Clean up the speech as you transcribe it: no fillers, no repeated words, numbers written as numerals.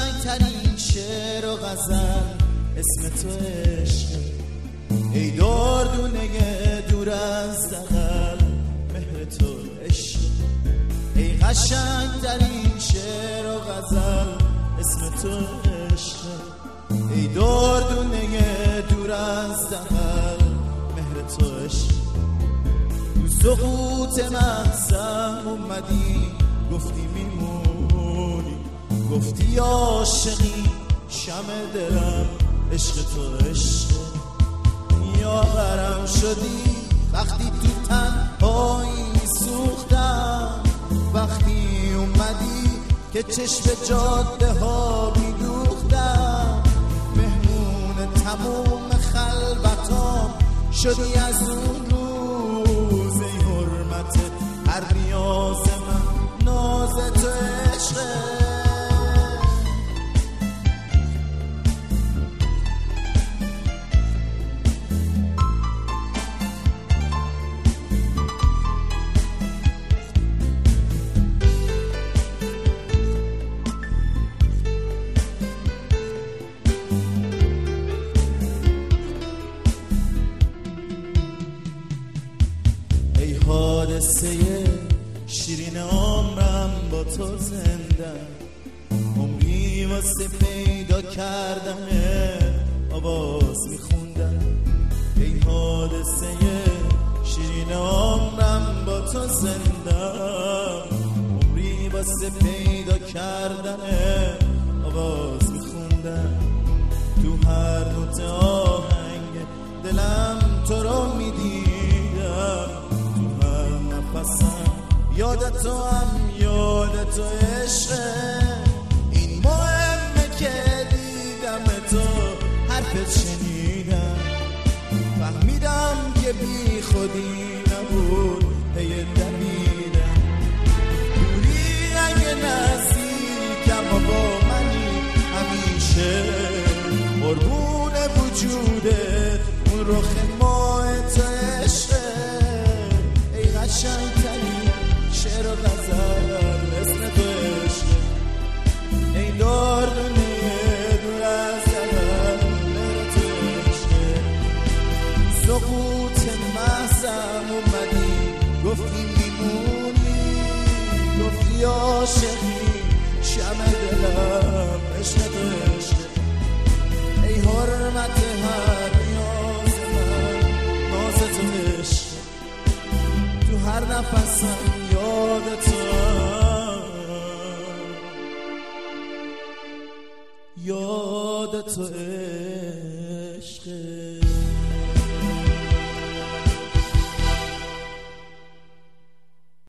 قشنگترین شعر و غزل اسم تو عشقه. ای دردونه دور از دغل مهر تو عشق. ای قشنگترین شعر و غزل اسم تو عشقه. ای دردونه دور از دغل مهر تو عشق. تو سقوط مغزم اومدی گفتی میمونی، گفتی عاشقی شمع دلم عشق تو عشق. یاورم شدی وقتی تو تنهایی سوختم، وقتی اومدی که چشم جاده ها میدوختم. مهمون تموم خلوتام شدی از اون روز. ای حرمت هر نیاز من ناز تو عشقه. حادثه شیرین عمرم با تو زنده، عمری واسه پیدا کردن آواز میخوندم. ای حادثه شیرین عمرم با تو زنده، عمری واسه پیدا کردن آواز میخوندم. تو هر نوت آهنگ دلم تو رو میدیدم، یادت تو هم یادت تو عشقه. این مهمه که دیدم تو حرفت شنیدم، فهمیدم که بی خودی نبود هی دویدم. دوری اگه نزدیکم و با منی همیشه، قربون وجودت اون رخ ماه تو عشقه. ای قشنگترین شعر و غزل اسم تو عشقه. ای دردونه دور از دغل مهر تو عشقه. سقوط محضم اومدی گفتی میمونی، گفتی عاشقی شمع دلم عشق تو عشقه. ای حرمت هر نیاز من ناز تو عشقه. تو هر نفسم یاد تو، یاد تو عشقه.